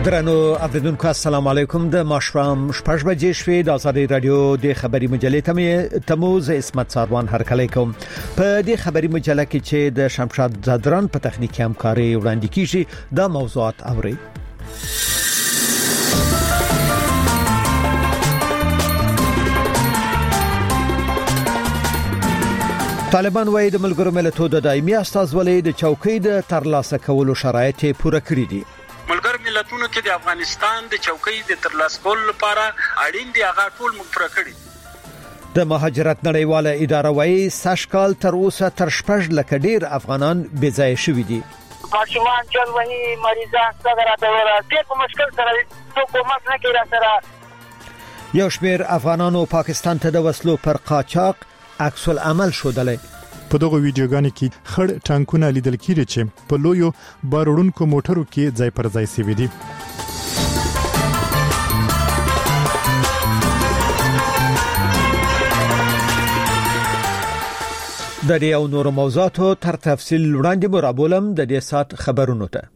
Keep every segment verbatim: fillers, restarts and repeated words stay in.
درنو اوریدونکو السلام علیکم د ماشوم شپږ بجې شوې د آزادۍ رادیو د خبري مجلې تموز اسمت ساروان هرکلی کوم په دې خبري مجله کې چې د شمشاد زادران په تخنیکی همکاري وړاندې کیږي د موضوعات اوري. طالبان وايي د ملګرو ملتونو د دایمي استازولۍ د چوکۍ د ترلاسه کولو شرایط پوره کړی دي. ملګر ملتونو کې د افغانستان د چوکۍ د ترلاسه کولو لپاره اړین دي هغه ټول موږ پوره کړی. د مهاجرت نړیواله اداره وايي ساشکال تر اوسه تر شپږ لک ډیر افغانان بې ځای شوي دي. ماشومان چل وهي مریضان څنګه راځي ډېر په مشکل سره حکومت نه کوي را سره. یو شمېر افغانانو پاکستان ته د وسلو پر قاچاق عکس العمل شودلې. په دغه ویډیوګانو کې خړ ټانکونه لیدل کیږي چې په لویو بارونکو موټرو کې ځای پر ځای سوي دي. د دې او نورو موضوعاتو تر تفصیل وړاندې مرابولم د دې سات خبرونو ته.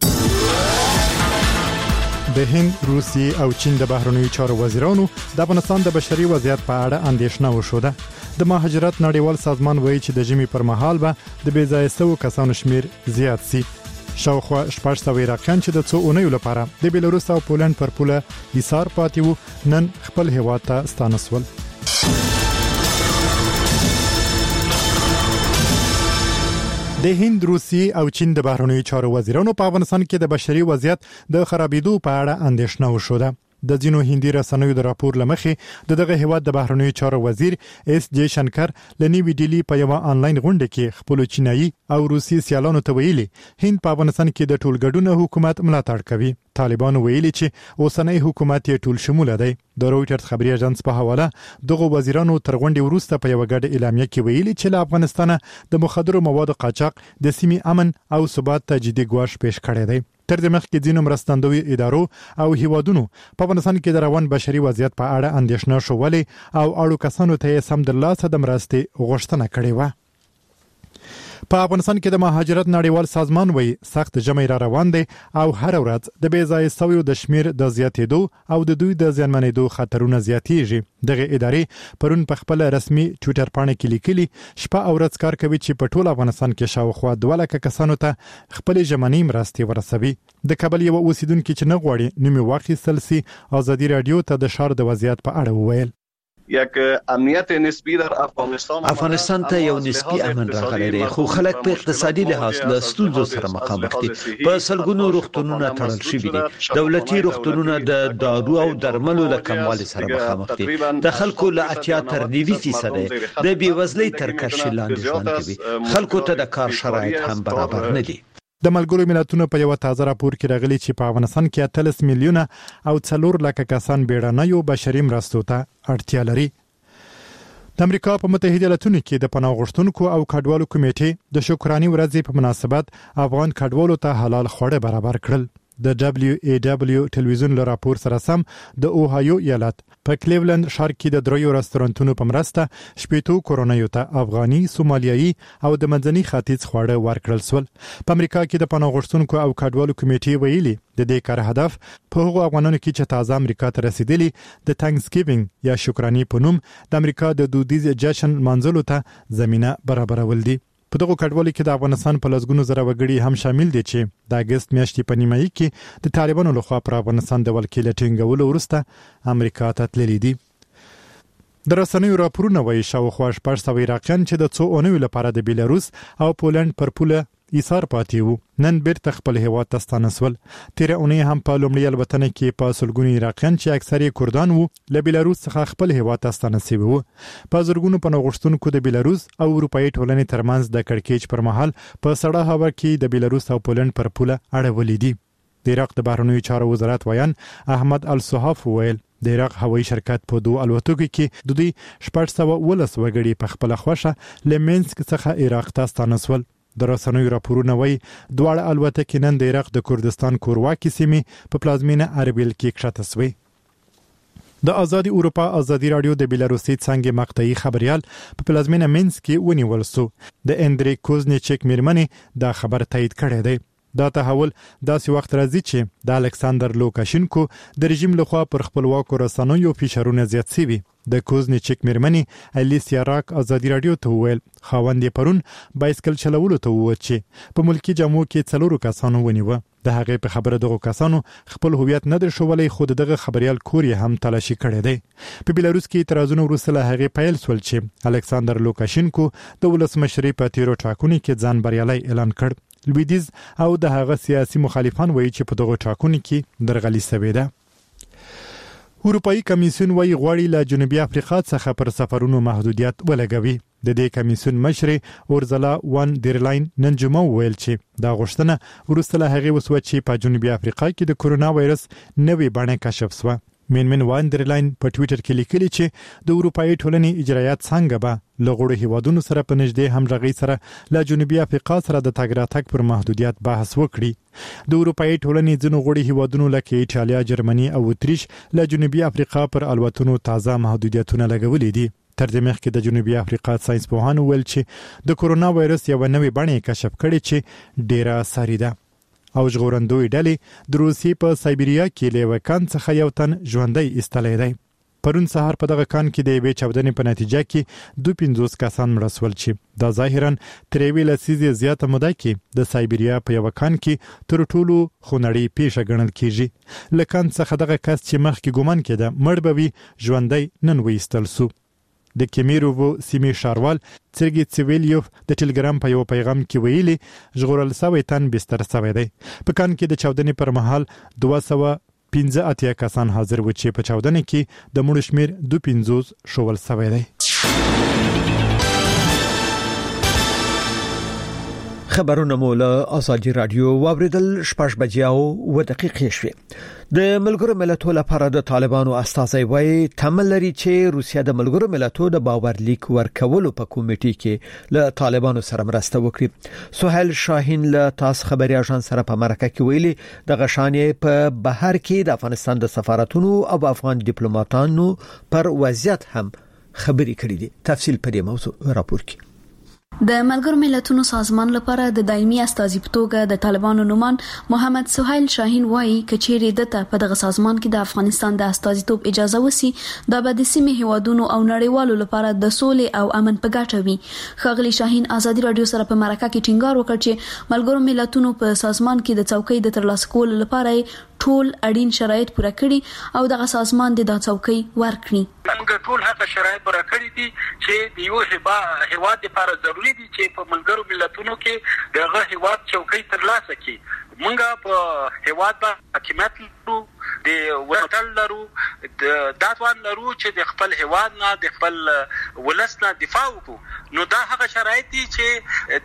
د هند، روسیې او چین د بهرنیو چارو وزیرانو د افغانستان د بشري وضعیت په اړه اندېښنه وشوده. د مهاجرت نړیوال سازمان وایي چې د ژمي پر مهال به د بې ځای شوو کسانو شمیر زیات سي. شاوخوا شپږ سوه عراقیان چې د څو اونیو لپاره د بیلاروس او پولند پر پوله ایثار پاتې وو نن خپل هیواد ته ستانه شول. د هند، روسیې او چین د بهرنیو چارو وزیرانو په افغانستان کې د بشري وضعیت د خرابېدو په اړه اندېښنه وشوده. د ځینو هندي رسنیو د راپور لمخې د دغه هیواد د بهرنیو چارو وزیر اس جے شنکر لنیوي ډیلی په یو آنلاین غونډه کې خپل چینایي او روسي سیالانو ته ویلي هند په افغانستان کې د ټولګډون حکومت ملاتړ کوي. طالبان ویلي چې اوسنۍ حکومت یې ټول شموله دی. د رويټرز خبري اژانس په حواله دغه وزیرانو تر غونډې وروسته په یو غږ اعلامیه کې ویلي چې له افغانستانه د مخدرو موادو قاچاق د سیمې امن او ثبات ته جدي ګواښ پیښ کړی دی. تر دې مخکې ځینو مرستندوی ادارو او هیوادونو په افغانستان کې د روان بشري وضعیت په اړه اندېښنه شولې او اړو کسانو ته یې سم د لاسه د مرستې غوښتنه کړې و. په افغانستان کې د مهاجرت نړیوال سازمان وایي سخت ژمی را روان دی او هر ورځ د بې ځای شویو د شمیر د زیاتېدو او د دوی د زیانمنېدو خطرونه زیاتېږي. دغه ادارې پرون په خپل رسمي ټویټر پاڼه کې لیکلي شپه او ورځ کار کوي چې په ټول افغانستان کې شاوخوا دوه لکه کسانو ته خپل ژمنۍ مرستې ورسوي. د کابل یو اوسیدونکو چې نه غواړي نوم واخیستل سي آزادي رادیو ته د شهر د وضعیت په اړه وویل. یک امنیت نسبی در افغانستان افغانستان ته یو نسبی امن راغلی دی خو خلک په اقتصادي لحاظ له ستونزو سره مخامخ دي. په سلګونو روغتونونه تړل شوي دي. دولتي روغتونونه د دارو او درملو له کموالي سره مخامخ دي. د خلکو له اتیا تر نوي فیصد د بیوزلۍ تر کرښې لاندې ژوند کوي. خلکو ته د کار شرایط هم برابر نه دي. د ملګرو ملتونو په یو تازه راپور کې راغلي چې په افغانستان کې اتلس میلیونه او څلور لک کسان بیړنیو بشري مرستو ته اړتیا لري. د امریکا په متحده ایالاتونو کې د پناه غوښتونکو او کډوالو کمیټې د شکراني ورځې په مناسبت افغان کډوالو ته حلال خواړه برابر کړل. د دبليو اي دبليو ټلویزیون له راپور سره سم د اوهایو ایالت په کلیولند ښار کې د دریو رستورانتونو په مرسته شپېتو کورونیو ته افغاني، سومالیایي او د منځني ختیځ خواړه ورکړل شول. په امریکا کې د پناه غوښتونکو او کډوالو کمیټې ویلي د دې کار هدف په هغو افغانانو کې چې تازه امریکا ته رسیدلي د تانکسګیوینګ یا شکراني په نوم د امریکا د دودیز جشن منځلو ته زمينه برابرول دي. په دغه کډوالو کې د افغانستان په لسګونو زره وګړي هم شامل دي چې د اگست میاشتې په نیمایي کې د طالبانو لخوا پر افغانستان د ولکې لټینګولو وروسته امریکا ته تللي دي. د رسنیو راپورونه وایي شاوخوا شپږ سوه عراقیان چې د څو اونیو لپاره د بیلاروس او پولند پر پوله ایثار پاتې وو نن بیرته خپل هیواد ته ستانه شول. تیره اونۍ هم په لومړۍ الوتنه کې په سلګونو عراقیان چې اکثر کردان وو له بیلاروس څخه خپل هیواد ته ستانه شوي وو. په زرګونو پناه غوښتونکو د بیلاروس او اروپایي ټولنې ترمنځ د کړکېچ پر مهال په سړه هوا کې د بیلاروس او پولند پر پوله اړولې دي. د عراق د بهرنیو چارو وزارت ویان احمد الصحاف ویل د عراق هوایي شرکت په دوه الوتکو کې د دوی شپږ سوه ولس وګړي په خپل خوښه له مینسک څخه عراق ته ستانه شول. د رسنیو راپورونه وایي دواړه الوتکې نن د عراق د کردستان کورواکي سیمې په پلازمینه اربیل کې کښته شوې. د آزادي اروپا آزادي رادیو د بیلاروسي څنګه مقطعي خبريال په پلازمینه مینسک کې ونیول شو. د اندری کوزنیچک میرمنې دا خبر تایید کړی دی. دا تحول داسې وخت راځي چې د الکساندر لوکاشینکو د رژیم لخوا پر خپلواکو رسنیو فشارونه زیات شوي. د کوزنیچک میرمنې الیسیا راک ازادي رادیو ته وویل خاوند پرون بایسکل چلولو ته ووت چې په ملکی جامو کې څلورو کسانو ونیوه. د هغې په خبره دغه کسانو خپل هویت نه درښولای، خو دغه خبريال کور یې هم تلاشي کړی دی. په بیلاروس کې اعتراضونه وروسته له هغې پیل شول چې الکساندر لوکاشینکو د ولسمشرۍ په تیرو ټاکنو کې ځان بریالي اعلان کړ. لویدیز او د هغه سیاسي مخالفان وایي چې په دغه ټاکنو کې درغلي شوې ده. اروپאי کمیسیون وايي غواړي له جنوبي افریقا څخه پر سفرونو محدودیت ولګوي. د دې کمیسیون مشر اورزلا وان ډیرلاین نن جمعه ویل چې دا غوښتنه وروسته له هغې وسوه چې په جنوبي افریقا کې د کورونا وایرس نوې بڼه کشف شوه. مین وان ډیرلاین په ټوئیټر کې لیکلي چې د اروپאי ټولنې اجرایات څنګه به له غوړو هیوادونو سره په نږدې همغږۍ سره له جنوبي افریقا سره د تګ راتګ پر محدودیت بحث وکړي. د اروپאי ټولنې ځینو غوړو هیوادونو لکه ایټالیا، جرمني او اتریش له جنوبي افریقا پر الوتنو تازه محدودیتونه لګولې دي. تر دې مخکې د جنوبي افریقا ساينس پوهانو ویل چې د کورونا وایرس یو نوې بڼه کشف کړي چې ډیره ساري ده. او ژغورندوی ډلې د روسیې په سایبریا کې له وکان څخه یو تن ژوندۍ ایستلې دی. پرون سهار په دغه کان کې د یوې چاودنې په نتیجه کې دوه پنځوس کسان مړه شول چې دا ظاهرا تر یوې لسیزې زیاته موده کې د سایبریا په یو کان کې تر ټولو خونړۍ پیښه ګڼل کیږي. لکان څخه دغه کس چې مخکې ګومان کېده مړ به وي ژوندۍ نن وایستل شو. د کیمیروو سیمې شاروال سرګي سیویلیوف د ټلګرام په یو پیغام کې ویلي ژغورل شوی تن بستر شوی دی. په کان کې د چاودنې پر مهال دوه سوه پنځه اتیا کسان حاضر و چې په چاودنې کې د مړو شمیر دوه پنځوس شول شوی دی. خبرونه مو له ازادي رادیو واوریدل شپږ بجې او و دقیقې شوې. د ملګرو ملتونو لپاره د طالبانو استازي وایي تمل لري چې روسیا د ملګرو ملتونو د باور لیک ورکولو په کمیټې کې له طالبانو سره مرسته وکړي. سهیل شاهین له تاس خبري اژانس سره په مرکه کې ویلي د غشانې په بهر کې د افغانستان د سفارتونو او افغان ډیپلوماټانو پر وضعیت هم خبري کړې دي. تفصیل په دې موضوع راپور کې. د ملګرو ملتونو سازمان لپاره د دایمي استازي په توګه د طالبانو نومان محمد سهیل شاهین وایي کچېری دته په دغه سازمان کې د افغانستان د استازیتوب اجازه وسی د بعد سیمې هیوادونو او نړیوالو لپاره د سولې او امن په ګټه وي. خغلی شاهین ازادي رادیو سره په مرکه کې ټینګار وکړ چې ملګرو ملتونو په سازمان کې د څوکۍ د ترلاسه کولو لپاره ټول اړین شرایط پوره کړي او دغه سازمان د څوکۍ ورکړي. موږ ټول هغه شرایط پوره کړی دي چې د یو هیواد لپاره ضروري دي چې په ملګرو ملتونو کې دغه هیواد څوکۍ ترلاسه کړي. موږ په هیواد باندې حکومت لرو، د وطن لرو، د داتوان لرو چې د خپل هیواد نه د خپل ولس نه دفاع وکړو. نو دا هغه شرایط دي چې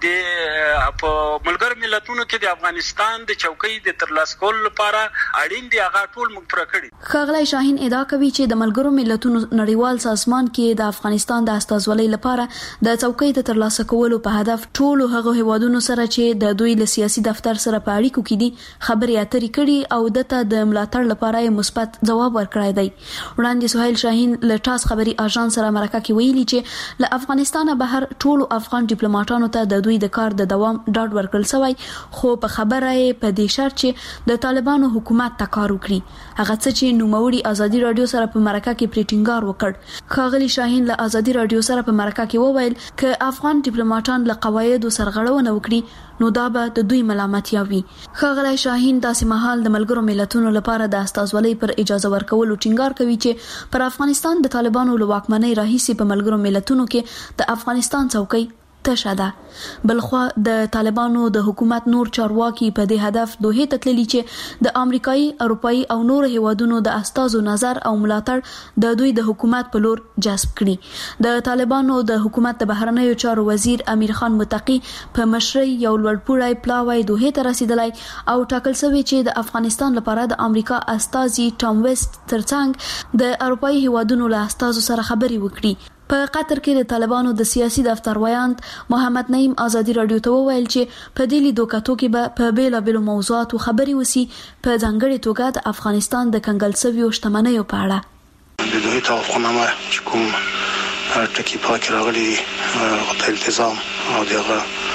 د په ملګرو ملتونو کې د افغانستان د څوکۍ د ترلاسه کولو لپاره اړین دي هغه ټول موږ پوره کړی. خغلی شاهین ادعا کوي چې د ملګرو ملتونو نړیوال سازمان کې د افغانستان د استازولۍ لپاره د څوکۍ د ترلاسه کولو په هدف ټول هغه هیوادونو سره چې د دوی له سیاسي دفتر سره په اړیکو کې دي خبرې اترې کړي او دته د ملاتړ لپاره مثبت جواب ورکړی دی. وړاندې سهیل شاهین له تاس خبري اژانس سره مرکه کې ویلي چې له افغانستان بهر ټول افغان ډیپلوماټانو ته د دوی د کار د دوام ډاډ ورکړل شوی، خو په خبره په دې شرط چې د طالبانو حکومت ته کار وکړي. هغه څه چې نوموړي ازادي رادیو سره په مرکه کې پریټینګار وکړ. خغلی شاهین له ازادي رادیو سره په مرکه کې وویل ک افغان ډیپلوماټان له قواعدو سرغړونه وکړي نو دا به د دوی ملامتیا وي. خغلی شاهین داسې مهال د ملګرو ملتونو لپاره د استازولۍ پر اجازه ورکولو ټینګار کوي چې پر افغانستان د طالبانو له واکمنۍ راهیسې په ملګرو ملتونو کې د افغانستان څوکۍ تشه ده. بلخوا د طالبانو د حکومت نور چارواکي په دې هدف دوه ته تللي چې د امریکایي، اروپایي او نور هیوادونو د استازو نظر او ملاتړ د دوی د حکومت په لور جذب کړي. د طالبانو د حکومت د بهرنیو چارو وزیر امیر خان متقی په مشرۍ یو لوړپوړی پلاوی دوه ته رسیدلی او ټاکل شوی چې د افغانستان لپاره د امریکا استازي ټام ویسټ ترڅنګ د اروپایي هیوادونو له استازو سره خبري وکړي. په قطر کې د طالبانو د سیاسي دفتر ویاند محمد نعیم ازادي رادیو ته وویل چې په دې لیدو کتو کې به په بیلابېلو موضوعاتو خبري وسی، په ځانګړي توګه د افغانستان د کنګل شویو شتمنیو په اړه. د دوی توافقنامه چې کوم ټکي پاک راغلي دي، غوښتل التزام او دغه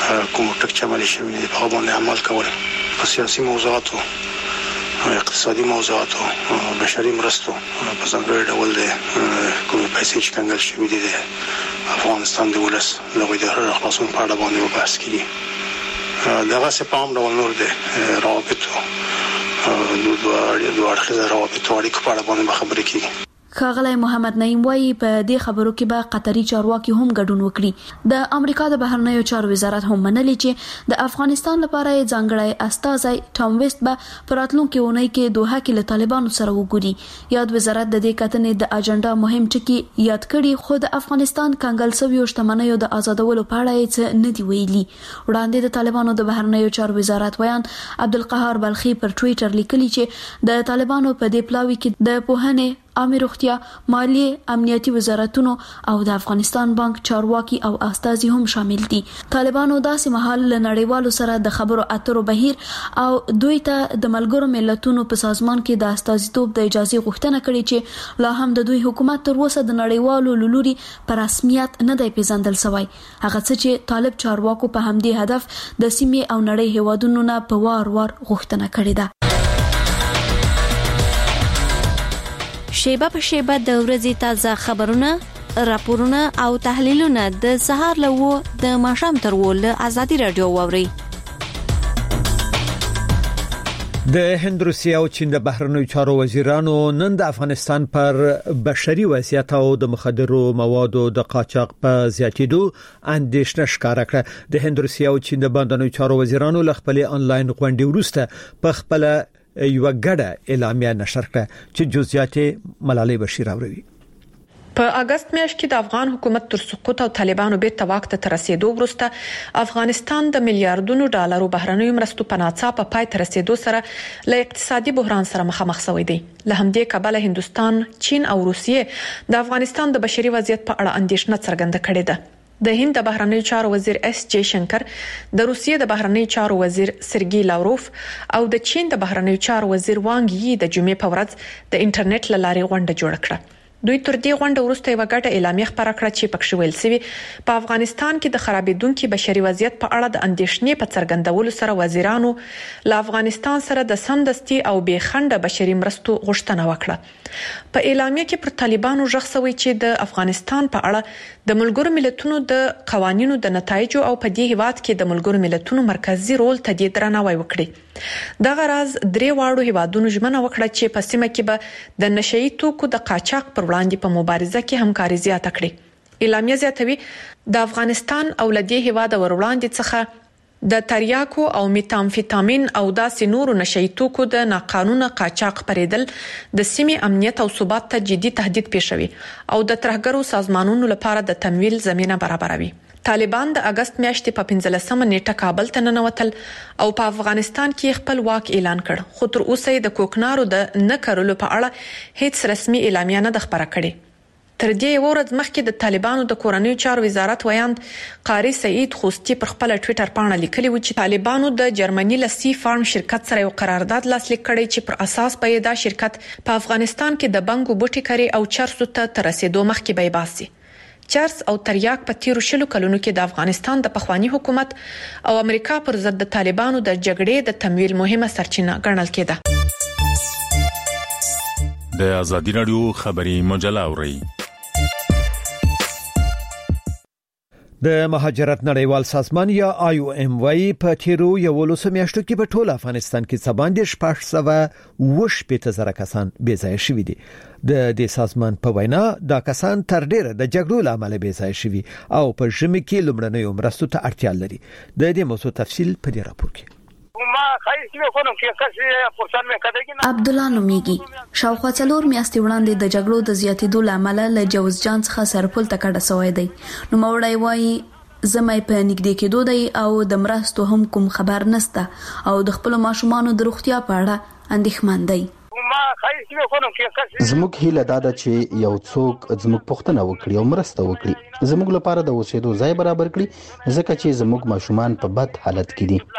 کوم ټک چمل شوی دی په باندې عمل کول په سیاسي موضوعاتو اقتصادي موضوعاتو بشري مرستو په څنګه ډول دي کوم پیسې چې کنګل شوی دي افغانستان د ولس لغوي د خلاصون په اړه باندې بحث کیږي دغه سپام ډول نور دي روابطو د دوه دوه اړخیزه روابطو اړیکو په اړه باندې خبرې کیږي. ښاغلی محمد نعیم وایي په دې خبرو کې به قطري چارواکي هم ګډون وکړي. د امریکا د بهرنیو چارو وزارت هم منلي چې د افغانستان لپاره ځانګړی استازی ټام ویسټ به په راتلونکي اونۍ کې دوحه کې له طالبانو سره وګوري. یاد وزارت د دې کتنې د اجنډا مهم ټکي یاد کړي، خو د افغانستان کنګل شویو شتمنیو د آزادولو په اړه یې نه دی ویلي. وړاندې د طالبانو د بهرنیو چارو وزارت ویان عبدالقهار بلخي پر ټوئیټر لیکلي چې د طالبانو په دې پلاوي کې د پوهنې، عامه روغتیا، مالیې، امنیتي وزارتونو او د افغانستان بانک چارواکي او استازي هم شامل دي. طالبانو داسې مهال له نړیوالو سره د خبرو اترو بهیر او دوی ته د ملګرو ملتونو په سازمان کې د استازیتوب د اجازه غوښتنه کړې چې لا هم د دوی حکومت تر اوسه د نړیوالو لوري په رسمیت نه دی پیژندل شوی. هغه څه چې طالب چارواکو په همدې هدف د سیمې او نړۍ هیوادونو نه په وار وار غوښتنه کړې ده. شیبه په شیبه د ورځې تازه خبرونه، راپورونه او تحلیلونه د سهار له و د ماښام تر و له ازادي رادیو واوري. د هند، روسیې او چین د بهرنیو چارو وزیرانو نن د افغانستان پر بشري وضعیت او د مخدرو موادو د قاچاق په زیاتیدو اندېښنه ښکاره کړه. د هند، روسیې او چین د بهرنیو چارو وزیرانو له خپل آنلاین غونډې وروسته په خپل یو غړه اعلامیه نشر کړه چې جزئیات ملالۍ بشیر اوروي. په اگست میاشت کې د افغان حکومت تر سقوط او طالبانو بیرته واک ته رسیدو وروسته افغانستان د میلیارډونو ډالرو بهرنیو مرستو په ناڅاپه پای ته رسیدو سره له اقتصادي بحران سره مخامخ شوی دی. له همدې کبله هندستان، چین او روسیې د افغانستان د بشري وضعیت په اړه اندېښنه څرګنده کړې ده. د هند د بهرنیو چارو وزیر اس جے شنکر، د روسیې د بهرنیو چارو وزیر سرګی لاوروف او د چین د بهرنیو چارو وزیر وانګ یی د جمعې په ورځ د انټرنیټ له لارې غونډه جوړه کړه. دوی تر دې غونډه وروسته یو غټه اعلامیه خبره کړه چې پکښې ویل شوی په افغانستان کې د خرابېدونکو بشري وضعیت په اړه د اندېښنې په څرګندولو سره وزیرانو له افغانستان سره د سمدستي او بې خنډه بشري مرستو غوښتنه وکړه. په اعلامیه کې پر طالبانو ژغ شوی چې د افغانستان په اړه د ملګرو ملتونو د قوانینو د نتایجو او په دې هیواد کې د ملګرو ملتونو مرکزی رول ته د درناوی وکړي. دغه راز درې واړو هیوادونو ژمنه وکړه چې په سیمه کې به د نشئی توکو د قاچاق پر وړاندې په مبارزه کې همکاري زیاته کړي. اعلامیه زیاتوي د افغانستان او لدې هیواد وروړاندې څخه د تریاکو او میتامفیتامین او داسې نورو نشئی توکو د ناقانونه قاچاق پریدل د سیمې امنیت او ثبات ته جدي تهدید پیښوي او د ترهګرو سازمانونو لپاره د تمویل زمينه برابروي. طالبان د اگست میاشتې په پنځلسمه نیټه کابل ته ننوتل او په افغانستان کې خپل واک اعلان کړ، خو تر اوسه د کوکنارو د نه کړلو په اړه هیڅ رسمي اعلامیه نه خبره کړې. تر دې یو ورځ مخکې د طالبانو د کورنیو چارو وزارت ویاند قاری سعید خوستی پر خپل ټوئیټر باندې لیکلی و چې طالبانو د جرمني لسی فارم شرکت سره یو قرارداد لاسلیک کړی چې پر اساس به دا شرکت په افغانستان کې د بنګو بوټي کری او چرسو ته تر رسیدو مخکې به باسي. چرس او تریاک په تیرو شلو کلونو کې د افغانستان د پخوانی حکومت او امریکا پر ضد د طالبانو د جګړې د تمویل مهمه سرچینه ګڼل کېده. د ازادي رادیو خبري مجله اوري. د مهاجرت نړیوال سازمان یا آی او ام وايي په تیرو یولسو میاشتو کې په ټول افغانستان کې څباندې شپږ سوه اووه شپېته زره کسان بې ځایه شوي دي. د دې سازمان په وینا دا کسان تر ډیره د جګړو له امله بې ځایه شوي او په ژمي کې لومړنیو مرستو ته اړتیا لري. د دې موضوع تفصیل په دې راپور کې عبد الله نومیږي. شاوخوا څلور میاشتې وړاندې د جګړو د زیاتېدو لامل له جوزجان څخه سرپل ته کډه شوی دی. نو موړی وایي زمای په نږدې کېدو دی او د مرستو هم کوم خبر نشته او د خپل ماشومانو د روغتیا په اړه اندېښمن دی. ما خایي چې کوم کې زموږ هیله دا ده چې یو څوک زموږ پوښتنه وکړي او مرسته وکړي زموږ لپاره د اوسېدو ځای برابر کړي ځکه چې زموږ ماشومان په بد حالت کې دي.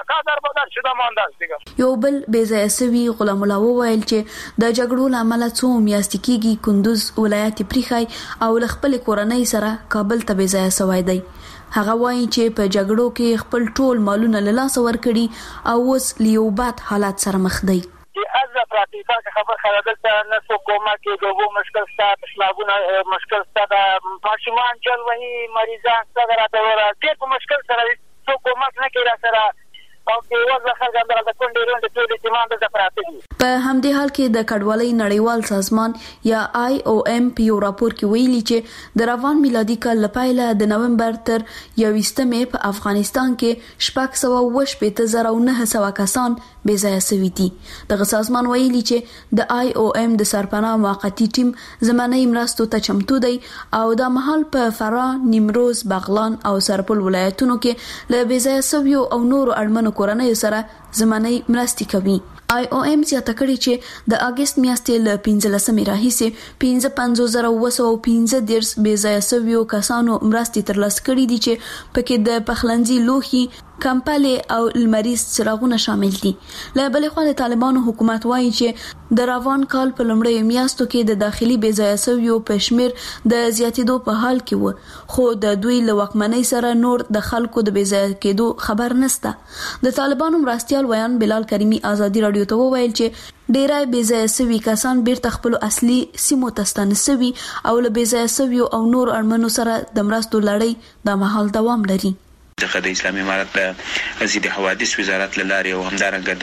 یو بل بیځای سوي غلام الله وویل چې د جګړو لامل څو میاشتې کېږي کندوز ولایت پریخای او خپل کورنۍ سره کابل ته بیځای سوی دی. هغه وایي چې په جګړو کې خپل ټول مالونه له لاسه ورکړي او اوس لیوبات حالات سره مخ دی. از پراتیکا خبر خبردل ته نه څو کومه کې دوه مشکل سات اسلامونه مشکل سات ماشومان جل وਹੀ مریضان څنګه راته ورا کې په مشکل سره څو کومه نه کې را سره او کې ورځ خلک اندر د کونډې روند ټول اعتماد د پراته دي. په همدې حال کې د کډوالۍ نړیوال سازمان یا آی او ایم په یو راپور کې ویلي چې د روان میلادي کال لپاره د نومبر تر یوویشتمې په افغانستان کې شپږ سوه اووه شپېته زره او نهه سوه کسان بې ځایه شوي دي. دغه سازمان ویلي چې د آی او ایم د سرپناه موقتی ټیم زماني مرستو ته چمتو دی او د مهال په فراه، نیمروز، بغلان او سرپل ولایتونو کې له بې ځایه شویو او نورو اړمنو کورنۍ سره زماني مرستې کوي. آی او ایم زیاته کړي چې د اگست میاشتې له پنځلسمې راهیسې پنځه پنځوس زره اوه سوه پنځه دېرش بې ځایه شویو کسانو مرستې ترلاسه کړي دي چې پکې د پخلنځي لوښي، کمپلې او لمریز څراغونه شامل دي. له بلې خوا د طالبانو حکومت وایي چې د روان کال په لومړیو میاشتو کې د داخلي بې ځایه شویو په شمیر د زیاتېدو په حال کې و، خو د دوی له واکمنۍ سره نور د خلکو د بې ځایه کېدو خبر نشته. د طالبانو مرستیال ویان بلال کریمي ازادي راډیو ته وویل چې ډیری بې ځایه شوي کسان بیرته خپل اصلي سیمو ته ستانه شوي او له بې ځایه شویو او نور اړمنو سره د مرستو لړۍ د مهال دوام لري. د اسلامي امارت د ضد حوادث وزارت لاري او همدارنګه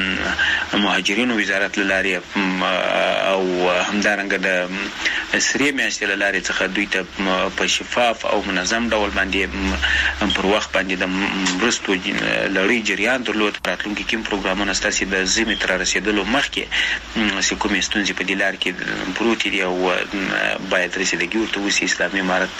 د مهاجرینو وزارت لاري او همدارنګه د سری میاشتې لاري څخه دوی ته په شفاف او منظم ډول باندې پر وخت باندې د مرستو لړۍ جریان درلود. راتلونکي کوم پروګرامونه ستاسو د زمي تر رسیدلو مخکې سکومې ستونزې په دلار کې پروت دي او باید رسیدګي ورته وسی. اسلامي امارت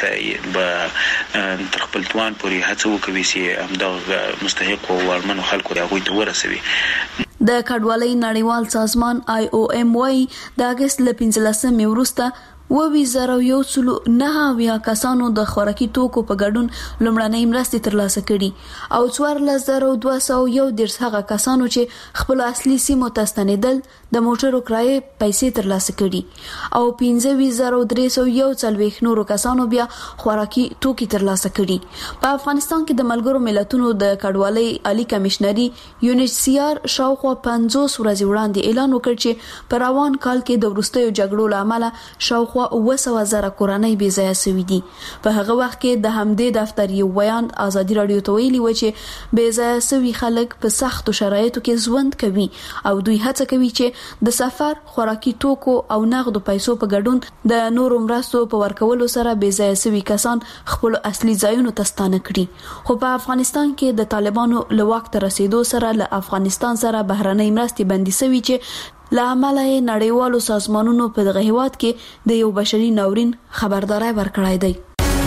به تر خپل توان پورې هڅه وکړي چې همدغه مستحق او ورمنو خلکو د هغوی ته ورسوي. د کډوالۍ نړیوال سازمان آی او ایم وايي د اگست له پنځلسمې وروسته اووه زره یو سلو نهه اویا کسانو د خوراکي توکو په ګډون لومړنۍ مرستې ترلاسه کړي او څوارلس زره دوه سوه یو دېرش هغه کسانو چې خپل اصلي سیمو ته ستنېدل د موټرو کرایې پیسې ترلاسه کړي او پنځه ویشت زره درې سوه یو څلوېښت نورو کسانو بیا خوراکي توکي ترلاسه کړي. په افغانستان کې د ملګرو ملتونو د کډوالۍ عالی کمشنري یونیچسیار شاوخوا پنځوس ورځې وړاندې اعلان وکړ چې په روان کال کې د وروستیو جګړو له امله شاوخوا اوه سوه زره کورنۍ بې ځایه شوي دي. په هغه وخت کې د همدې دفتر یو بیان ازادي راډیو ته ویلي و چې بې ځایه شوي خلک په سختو شرایطو کې ژوند کوي او دوی هڅه کوي چې د سفر، خوراکي توکو او نغدو پیسو په ګډون د نورو مرستو په ورکولو سره بې ځایه شوي کسان خپل اصلي ځایونو ته ستانه کړي. خو په افغانستان کې د طالبانو له واک ته رسیدو سره له افغانستان سره بهرنۍ مرستې بندي شوي چې له امله یې نړیوالو سازمانونو په دغه هیواد کې د یو بشري ناورین خبرداري ورکړای دی.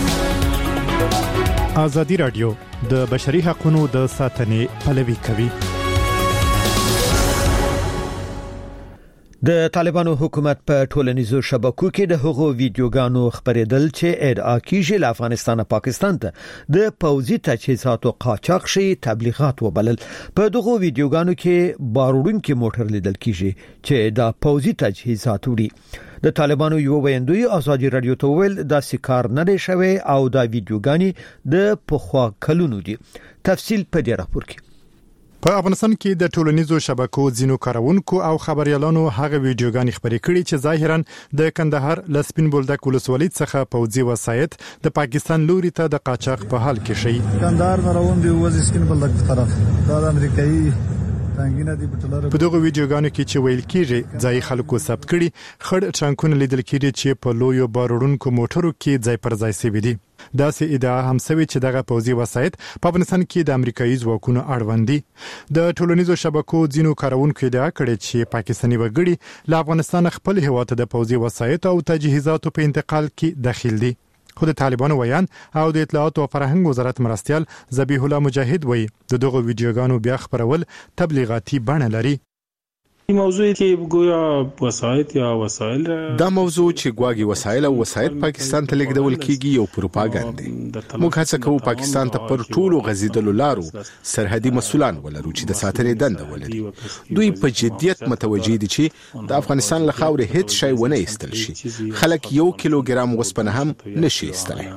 ازادي راډیو د بشري حقوقو د ساتنې پلوي کوي. د طالبانو حکومت په ټولنیزو شبکو کې د هغو ویډیوګانو خبرېدل چې ادعا کیږي له افغانستان او پاکستان ته د پوځي تجهیزاتو قاچاق شي تبلیغات وبلل. په دغه ویډیوګانو کې باروړونکو موټر لیدل کیږي چې د پوځي تجهیزات وړي. د طالبانو یو ویندوی ازادي راډیو ته ویل دا سکار نه دی شوی او دا ویډیوګانی د پخوا کلونو دي. تفصیل په دې راپور کې. په افغانستان کې د ټولنیزو شبکو ځینو کارونکو او خبريالانو هغه ویډیوګانې خبرې کړي چې ظاهرا د کندهار لسپین بولدک ولسوالۍ څخه پوځي وسایت د پاکستان لوري ته د قاچاق په حال کې شي. کندهار روان دی وځي سپین بولدک طرف دا د امریکایي په دغه ویډیوګانو کې چې ویل کېږي ځای خلکو ثبت کړي خړ ټانکونه لیدل کېږي چې په لویو باروړونکو موټرو کې ځای پر ځای شوي دي. دا سه ادعا هم سوي چې دغه پوځي وسایت په افغانستان کې د امریکایي ځواکونو اړوند دي. د ټولنیزو شبکو ځینو کارونکو ادعا کړې چې پاکستاني وګړي له افغانستان خپل هیواد ته د پوځي وسایت او تجهیزاتو په انتقال کې داخل دي. خو د طالبانو ویان او د اطلاعات او فرهنګ وزارت مرستيال ذبیح الله مجاهد وایي د دغه ویډیوګانو بیا خبرول تبلیغاتي بڼه لري. موضوع کې ګویا وسایت یا وسایل دا موضوع چې ګواګي وسایل او وسایل پاکستان ته لیږدول کیږي یو پروپاګاندا دی. موږ هڅه کوو پاکستان ته پر ټولو غزیدلو لارو سرحدي مسولان ولرو چې د ساتنې دنده ولري. دوی په جدیت متوجي دي چې د افغانستان له خاورې هیڅ شی ونه ایستل شي. خلک یو کیلوګرام وسپنه هم نشي ایستلی.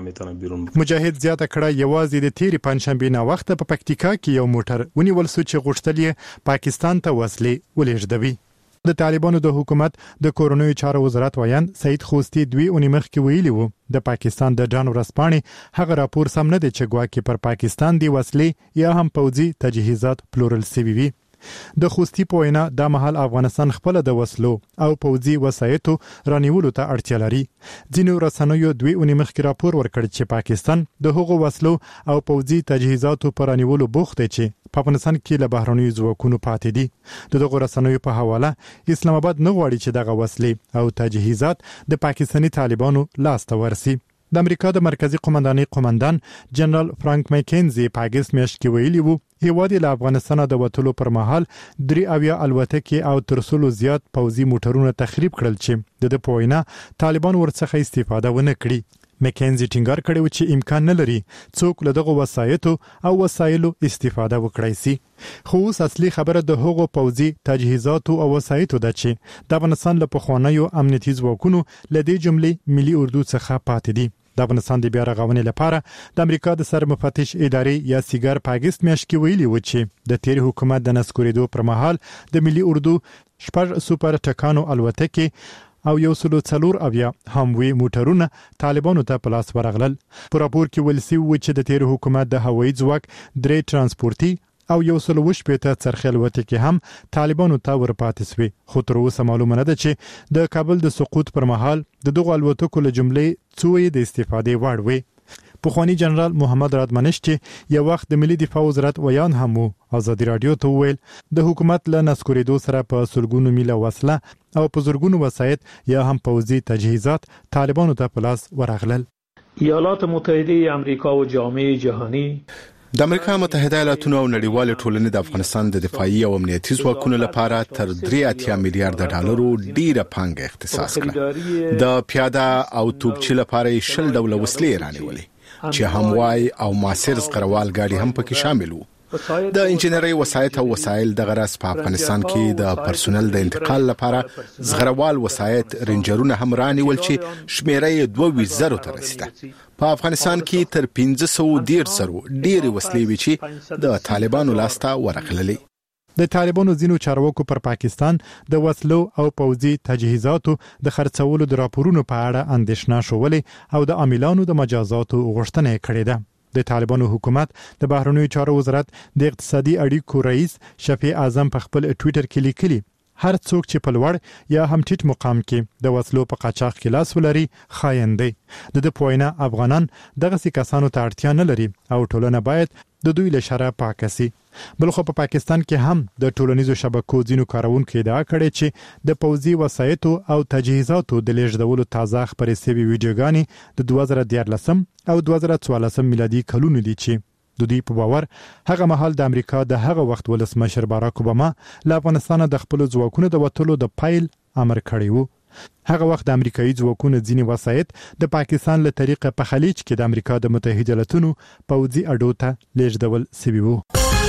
مجاهد زیاته کړه یوازې د تیری پنځشنبه نه وخت په پکتیکا کې یو موټر ونیول سو چې غوښتل یې پاکستان ته وسلې ولېږدوي. د طالبانو د حکومت د کورونوي چارو وزارت ویان سید خوستی دوی اونۍ مخکې ویلي وو د پاکستان د ډان ورځپاڼې هغه راپور سم نه دی چې ګواکې پر پاکستان دی وسلې یا هم پوځي تجهیزات پلورل سوي وي. د خوستی په وینا د مهال افغانستان خپل د وسلو او پوځي وسایتو رانیولو ته اړتیا لري. ځینو رسنیو دوی اونۍ مخکې راپور ورکړ چې پاکستان د هغو وسلو او پوځي تجهیزاتو پر رانیولو بوخت دی چې په افغانستان کې له بهرنیو ځواکونو پاتې دي. دغه رسنیو په حواله اسلام آباد نه غواړي چې دغه وسلې او تجهیزات د پاکستاني طالبانو لاس ته ورسي. د امریکا د مرکزی قومندانۍ قومندان جنرال فرانک مکینزي په اگست میاشت کې ویلي وو هیواد له افغانستان د وټولو پر مهال درې اویا الوتکې او ترسلو زیات پوځي موټرونه تخریب کړل چې د پوینا طالبان ورڅخه استفاده ونه کړي. مکینزي ټینګار کړی چې امکان نه لري څوک له دغه وسایتو او وسایلو استفاده وکړي سي. خو اوس اصلي خبره د هغو پوځي تجهیزاتو او وسایتو ده چې د افغانستان له پخوانیو امنیتي ځواکونو له دې جملې ملي اردو څخه پاتې دي. د افغانستان د بیا رغونې لپاره د امریکا د سر مفتش ادارې یا سیګار په اگست میاشت کې ویلي و چې د تیر حکومت د نسکورېدو پر مهال د ملي اردو شپږ سوپر ټکانو الوتکې او یو سلو څلور اویا هموي موټرونه طالبانو ته په لاس ورغلل. په راپور کې ویل شوی و چې د تیر حکومت د هوایي ځواک درې ترانسپورتي او یو سلو وشپېته څرخي الوتکې هم طالبانو ته ورپاتې شوې. خو تر اوسه معلومه نه ده چې د کابل د سقوط پر مهال د دغو الوتکو له جملې څو د استفادې وړ وي. پخوانی جنرال محمد رادمنش چې یو وخت د ملي دفاع وزارت ویان هم وو ازادي رادیو ته ویل د حکومت له نسکورېدو سره په سلګونو میله وسله او په زورګونو وسایت یا هم پوځي تجهیزات طالبانو ته په لاس ورغلل. ایالات متحده آمریکا و جامعه جهانی د امریکا متحده ایالاتونو او نړیوال ټولنې د افغانستان د دفاعي او امنیتي ځواکونو لپاره تر درې اتیا میلیارډ ډالرو ډیره پانګه اختصاص کړه. د پیاده او توپچي لپاره شل ډوله وسلې رانیولې چې هموای او ماسر زغروال ګاډي هم پکې شامل وو. د انجنیري وسایت او وسایل د غرض په افغانستان کې د پرسونل د انتقال لپاره زغروال وسایت رینجرونه هم رانیول چې شمیره یې دوه ویشت زره ته رسیده. په افغانستان کې تر پنځه سوه ډیر سره ډیر وسلې وی چې د طالبانو لاسته ورغللې. د طالبانو ځینو چارواکو پر پاکستان د وسلو او پوځي تجهیزاتو د خرڅولو د راپورونو په اړه اندېښنه شولې او د عاملانو د مجازاتو غوښتنه کړې ده. د طالبانو حکومت د بهرنیو چارو وزارت د اقتصادي اړیکو رئیس شفیع اعظم په خپل ټوئیټر کې لیکلي هر څوک چې په لوړ یا هم ټیټ مقام کې د وسلو په قاچاق کې لاس ولري خاين دی. د د پوینا افغانان دغه سي کسانو ته اړتیا نه لري او ټولنه باید د دوی له شره پاک شي. بلخو په پاکستان کې هم د ټولنیزو شبکو ځینو کارونکو ادعا کړې چې د پوځي وسایتو او تجهیزاتو د لیږدولو تازه خبرې سوي ویډیوګانې د دوه زره دیارلسم او دوه زره څوارلسم میلادي کلونو دي چې د دوی په باور هغه مهال د امریکا د هغه وخت ولسمشر باراک اوباما له افغانستان د خپل ځواکونو د وټولو د پایل امر کړی وو. هغه وخت د امریکایي ځواکونو ځینې وسایت د پاکستان له طریقه په خلیج کې د امریکا د متحده ایالاتونو پوځي اډو ته لیږدول سوي وو.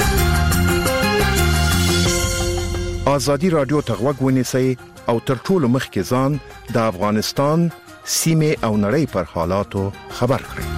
ازادي رادیو ته غوږ ونیسئ او تر ټولو مخکې ځان د افغانستان سیمه او نړۍ پر حالاتو خبر کړئ.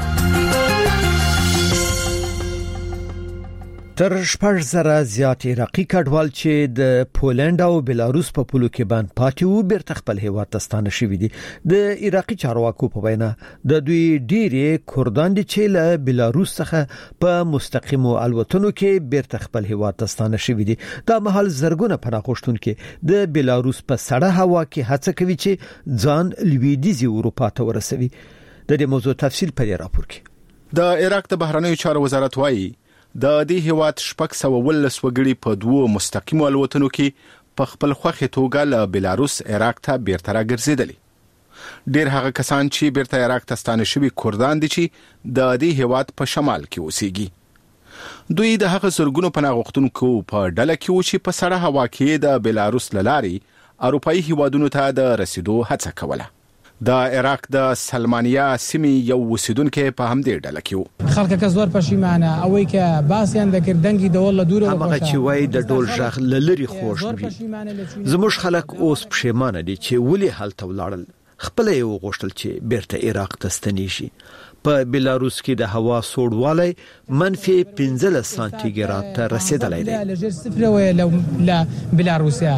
تر شپږ زره زیات عراقي کډوال چې د پولند او بلاروس په پولو کې باندې پاتې وو بیرته خپل هیواد ته ستانه شوي دي. د عراقي چارواکو په وینا د دوی ډیری کردان دي چې له بلاروس څخه په مستقیمو الوتنو کې بیرته خپل هیواد ته ستانه شوي دي. دا مهال زرګونه پناهغوښتونکي د بلاروس په سړه هوا کې هڅه کوي چې ځان لویدیځي اروپا ته ورسوي. د دې موضوع تفصیل په دې راپور کې. د عراق د بهرنیو چارو وزارت وایي د دې هیواد شپږ سوه ولس وګړي په دوه مستقیمو الوتنو کې په خپل خوښه توګه له بلاروس عراق ته بیرته راګرځیدلي. ډیر هغه کسان چې بیرته عراق ته ستانه شوي کردان دي چې د دې هیواد په شمال کې اوسېږي. دوی د هغه زرګونو پناه غوښتونکو په ډله کې و چې په سړه هوا کې د بلاروس لاري اروپאי هیوادونو ته د رسیدو هڅه کوله. د عراق د سلمانیا سیمې یو اوسیدونکو په همدې ډله کې و. خلک کزور پښیمانه او کې باسیان د کردنګي د ول دوره هغه چې وای د ډول ژغ لری خوش وي. زموږ خلک اوس پښیمانه دي چې ولې حالت ولاړل. خپل یو غوښتل چې بیرته عراق ته ستنی شي. په بلاروس کې د هوا سوړوالی منفي پنځلس سانتیګراد ته رسیدلی دی. صفر ولا بلاروسیا.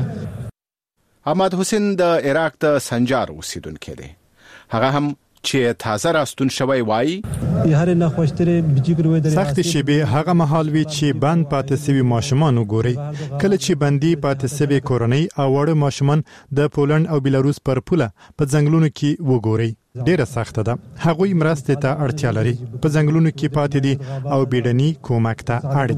احمد حسین د عراق د سنجار اوسیدونکو دی. هغه هم چې تازه راستون شوی وای هر نه خوشتره بجګر وې د سخت شی به هغه محال وی چې بند پاتې سوي ماشومان وګوري. کله چې بندي پاتې سوي کورنۍ او وړ ماشومان د پولند او بلاروس پر پوله په ځنګلونو کې وګوري. ډیره سخته ده. هغوی مرسته ته اړتیا لري. په ځنګلونو کې پاتې دي او بیډني کومک ته اړ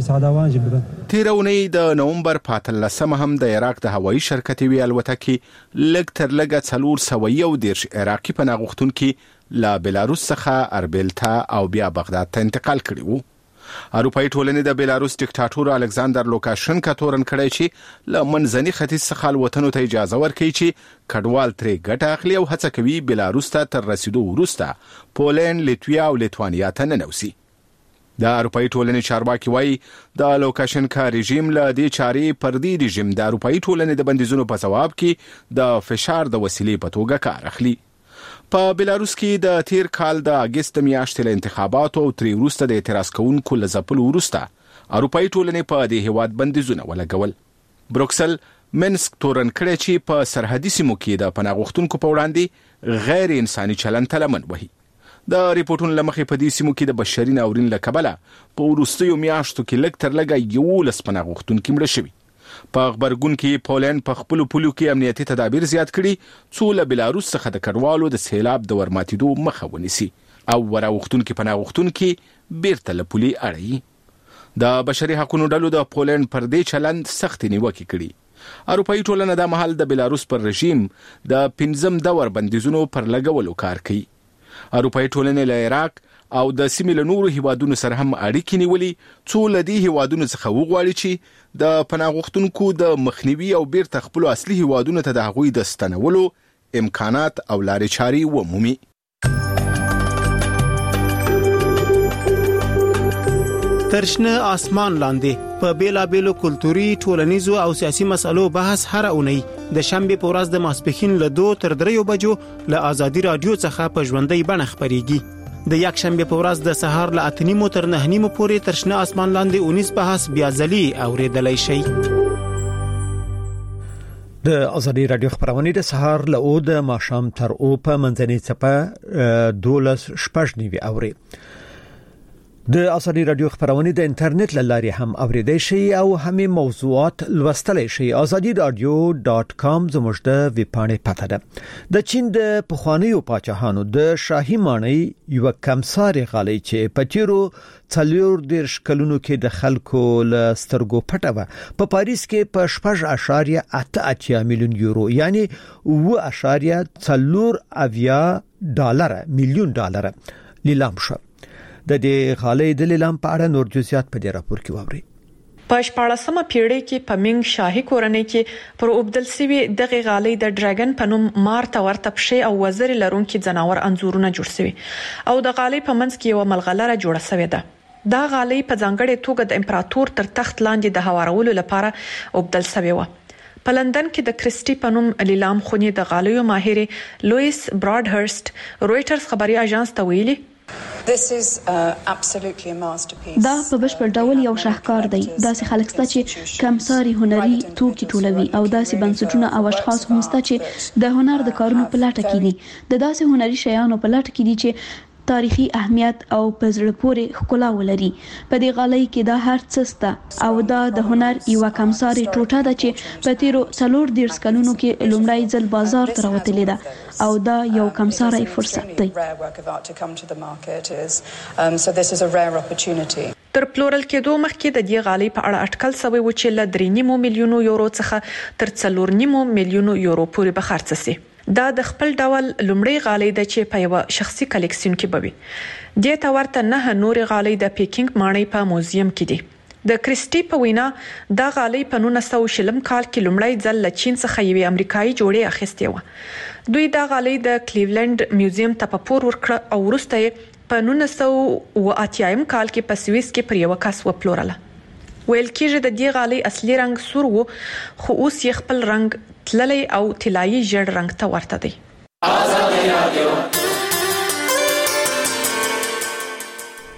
دي. تیرونی د نومبر په اتلسمه هم د عراق د هوایي شرکت وی الوتکې لګ تر لګه څلور سوه یو دیرش عراقي پناه غوښتونکي لا بلاروس څخه اربیل ته او بیا بغداد ته انتقال کړي وو. اروپאי ټولنې د بلاروس ډیکټاتور الکساندر لوکاشنکا تورن کړی چې له منځني ختیځ څخه الوتنو ته اجازه ورکړي چې کډوال ترې ګټه اخلي او هڅه کوي بلاروس ته تر رسیدو وروسته پولند، لیتویا او لیتوانیا ته ننوسي. د اروپאי ټولنې چارواکي وایي د لوکاشنکا رژیم له دې چارې پردي رژیم د اروپאי ټولنې د بندیزونو په ځواب کې د فشار د وسیلې په توګه کار اخلي. په بلاروس کې د تیر کال د اگست میاشتې له انتخاباتو او تری وروسته د اعتراض کوونکو لزپل وروسته اروپאי ټولنې په دې هیواد بندیزونه ولګول. بروکسل منسک تورن کړی چې په سرحدي سیمو کې د پناه غوښتونکو په وړاندې غیر انساني چلند ته لمن وهي. د ریپورتونو لمخې په دې سیمو کې د بشري ناورین له کبله په وروستیو میاشتو کې لږ تر لږه یولس پناه غوښتونکي مړه شوي. په خبرګون کې پولند په خپل پولو کې امنیتي تدابیر زیات کړي څو له بلاروس څخه د کډوالو د سیلاب د ورماتیدو مخه ونیسي او وراوښتونکي پناه غوښتونکي بیرته له پولي اړوي. د بشري حقوقو ډلو د پولند پر دې چلند سخت نیوکه کړي. اروپאי ټولنه د محل د بلاروس پر رژیم د پنځم دور بندیزونو پر لګولو کار کوي. اروپאי ټولنه له عراق او د سیمې له نورو هیوادونو سره هم اړیکې نیولې څو له دې هیوادونو څخه وغواړي چې د پناه غوښتونکو د مخنیوي او بیرته خپل اصلي هیوادونو ته د هغوی د ستنولو امکانات او لارې چارې ومومي. ترشنه آسمان لاندې په بیلابېلو کلتوري، ټولنیزو او سیاسي مسلو بحث هر اونۍ د شنبه په ورځ د ماسپښین له دوه تر دریو بجو له آزادي رادیو څخه په ژوندۍ بڼه خبريږي. د یک شنبه په ورځ د سهار له اته نیمو تر نه نیمو پورې ترشنه آسمان لاندې اونیس بحث بیا ځلي اوریدلای شي. د آزادي رادیو خبرونه د سهار له او د ماښام تر او په منځنۍ څپه دولس شپږ نیوي اوري. د آزادي رادیو خبرونه د انټرنیټ لاري هم اوریدای شي او همي موضوعات لوستلای شي. آزادي رادیو ډاټ کام زموږ د ویب پاڼې پته ده. د چین د پخوانیو پاچاهانو د شاهي ماڼۍ یو کمساري غالي چې پچیرو څلور دیرش کلونو کې د خلکو له سترګو پټه و په پاریس کې په شپږ اشاریه اته اتیا میلیون یورو یعنی و اشاریه څلور اویا ډالر میلیون ډالر لیلام شو. د دې غالي د لیلام په اړه نور جزئیات په دې راپور کې واوري. په شپاړسمه پیړۍ کې په منګ شاهي کورنۍ کې پر عبدل سوي دغه غالي د ډراګن په نوم مارته ورته پښې او وزر لرونکي ځناور انزورونه جوړ شوي او د غالي په منځ کې یو ملغلره جوړه شوې ده. دا غالي په ځانګړې توګه د امپراتور تر تخت لاندې د هوارولو لپاره عبدل سوي و. په لندن کې د کریسټي په نوم لیلام خونی د غالیو ماهر لوئیس براډهرست رويټرز خبري اژانس ته ویلي This is uh, absolutely a masterpiece. دا په بشپړ ډول یو شاهکار دی. داسې خلک ستا چې کمساري هنري توکي ټولوي او داسې بنسټونه او اشخاص هم ستا چې د هنر د کارونو په لټه کې دي. د داسې هنري شیانو په لټه کې دي چې تاریخي اهمیت او په زړه پورې ښکلا ولري. په دې غالۍ کې دا هر څه سته او دا د هنر یو کمساري ټوټه ده چې په تیرو څلور دیرش کلونو کې لومړی ځل بازار ته راوتلې ده او دا یو کمساري فرصت دی. تر پلورل کېدو مخکې د دې غالۍ په اړه اټکل شوی و چې له درې نیمو میلیونو یورو څخه تر څلور نیمو میلیونو یورو پورې به خرڅ شي. دا د خپل ډول لومړی غالۍ د چې په یو شخصي کلیکسیون کې بوي د تا ورته نه نور غالۍ د پیکینګ مانی په موزیم کې دي د کریسټي په وینا دا غالۍ په نولس سوه شلم کال کې لومړی ځل له چین څخه یوې امریکایي جوړې اخیستې و دوی دا غالۍ د کلیولند میوزیم ته په پور ورکړه او وروسته یې په نولس سوه اتیا کال کې په سویس کې پر یو کس وپلورله ویل کېږي د دې غالۍ اصلي رنگ سور و خو اوس یې خپل رنگ تللی او طلایي ژړ رنگ ته ورته دی. آزادي رادیو